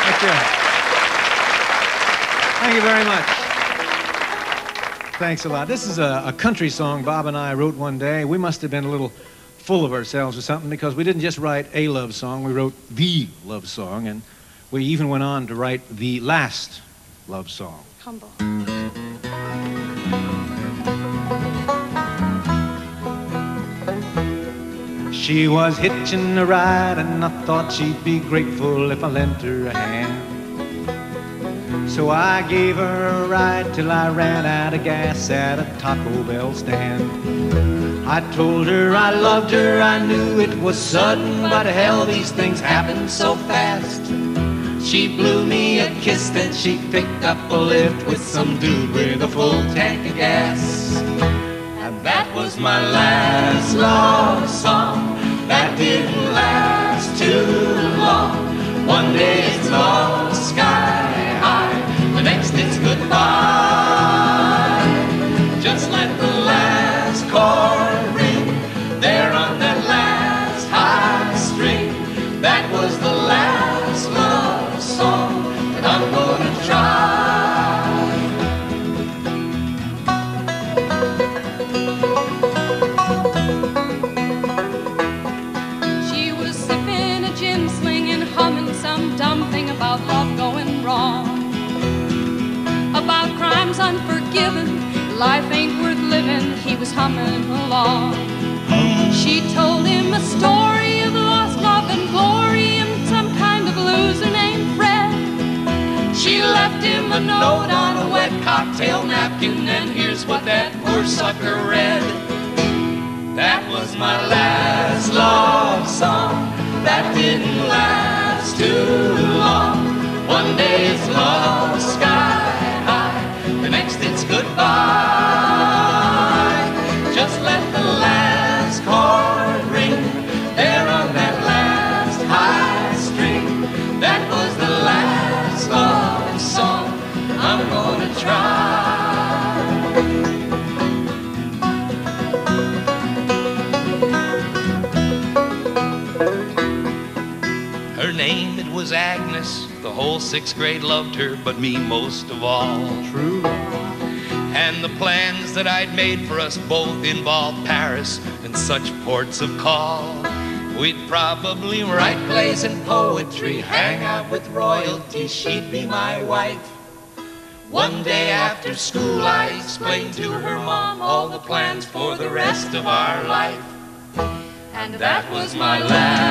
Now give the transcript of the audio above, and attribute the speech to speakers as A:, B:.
A: Thank you. Thank you very much. Thanks a lot. This is a country song Bob and I wrote one day. We must have been a little full of ourselves or something, because we didn't just write a love song, we wrote the love song, and we even went on to write the last love song.
B: Humble.
A: She was hitching a ride, and I thought she'd be grateful if I lent her a hand. So I gave her a ride till I ran out of gas at a Taco Bell stand. I told her I loved her, I knew it was sudden, but hell, these things happen so fast. She blew me a kiss, then she picked up a lift with some dude with a full tank of gas. And that was my last love song. That didn't last too long. One day it's love sky high, the next it's goodbye. Just let the last chord ring there on that last high string. That was the last love song that I'm gonna try.
B: She was sipping a gin sling and humming some dumb thing about love going wrong, about crimes unforgiven, life ain't worth living. He was humming along. She told him a story of lost love and glory and some kind of loser named Fred. She left him a note on a wet cocktail napkin, and here's what that poor sucker read.
A: That was my last love song. That didn't last too long. One day it's love sky high, the next it's goodbye. Just let the last chord ring there on that last high string. That was the last love song I'm gonna try.
C: Her name, it was Agnes. The whole 6th grade loved her, but me most of all.
A: True.
C: And the plans that I'd made for us both involved Paris and such ports of call. We'd probably write plays and poetry, hang out with royalty, she'd be my wife. One day after school I explained to her mom all the plans for the rest of our life. And that was my last